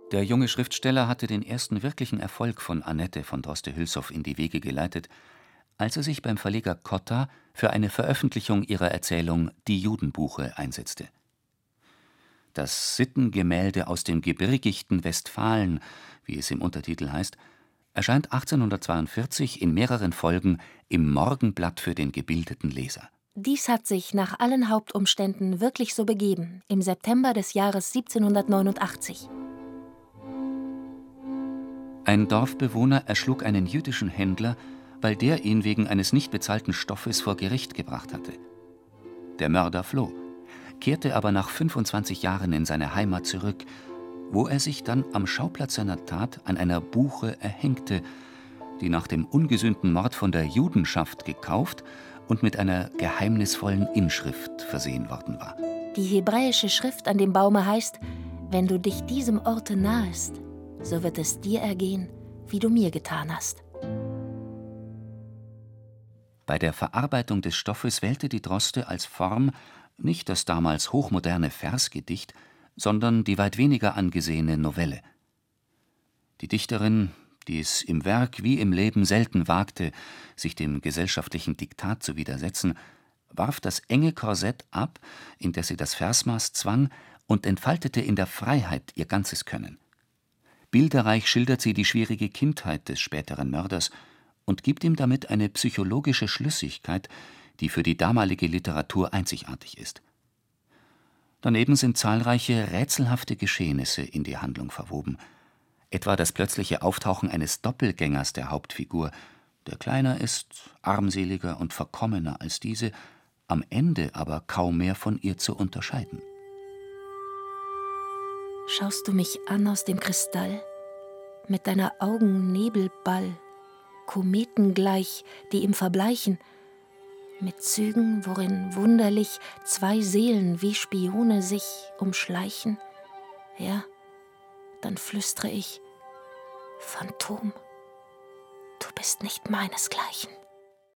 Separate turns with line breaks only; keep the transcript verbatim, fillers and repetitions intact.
Der junge Schriftsteller hatte den ersten wirklichen Erfolg von Annette von Droste-Hülshoff in die Wege geleitet, als er sich beim Verleger Cotta für eine Veröffentlichung ihrer Erzählung »Die Judenbuche« einsetzte. Das Sittengemälde aus dem gebirgigten Westfalen, wie es im Untertitel heißt, erscheint achtzehnhundertzweiundvierzig in mehreren Folgen im Morgenblatt für den gebildeten Leser.
Dies hat sich nach allen Hauptumständen wirklich so begeben, im September des Jahres siebzehnhundertneunundachtzig.
Ein Dorfbewohner erschlug einen jüdischen Händler, weil der ihn wegen eines nicht bezahlten Stoffes vor Gericht gebracht hatte. Der Mörder floh, kehrte aber nach fünfundzwanzig Jahren in seine Heimat zurück, wo er sich dann am Schauplatz seiner Tat an einer Buche erhängte, die nach dem ungesühnten Mord von der Judenschaft gekauft und mit einer geheimnisvollen Inschrift versehen worden war.
Die hebräische Schrift an dem Baume heißt: Wenn du dich diesem Orte nahest, so wird es dir ergehen, wie du mir getan hast.
Bei der Verarbeitung des Stoffes wählte die Droste als Form nicht das damals hochmoderne Versgedicht, sondern die weit weniger angesehene Novelle. Die Dichterin, die es im Werk wie im Leben selten wagte, sich dem gesellschaftlichen Diktat zu widersetzen, warf das enge Korsett ab, in das sie das Versmaß zwang, und entfaltete in der Freiheit ihr ganzes Können. Bilderreich schildert sie die schwierige Kindheit des späteren Mörders und gibt ihm damit eine psychologische Schlüssigkeit, die für die damalige Literatur einzigartig ist. Daneben sind zahlreiche rätselhafte Geschehnisse in die Handlung verwoben, etwa das plötzliche Auftauchen eines Doppelgängers der Hauptfigur, der kleiner ist, armseliger und verkommener als diese, am Ende aber kaum mehr von ihr zu unterscheiden.
Schaust du mich an aus dem Kristall, mit deiner Augen Nebelball, Kometen gleich, die im Verbleichen, mit Zügen, worin wunderlich zwei Seelen wie Spione sich umschleichen? Ja, dann flüstre ich: Phantom, du bist nicht meinesgleichen.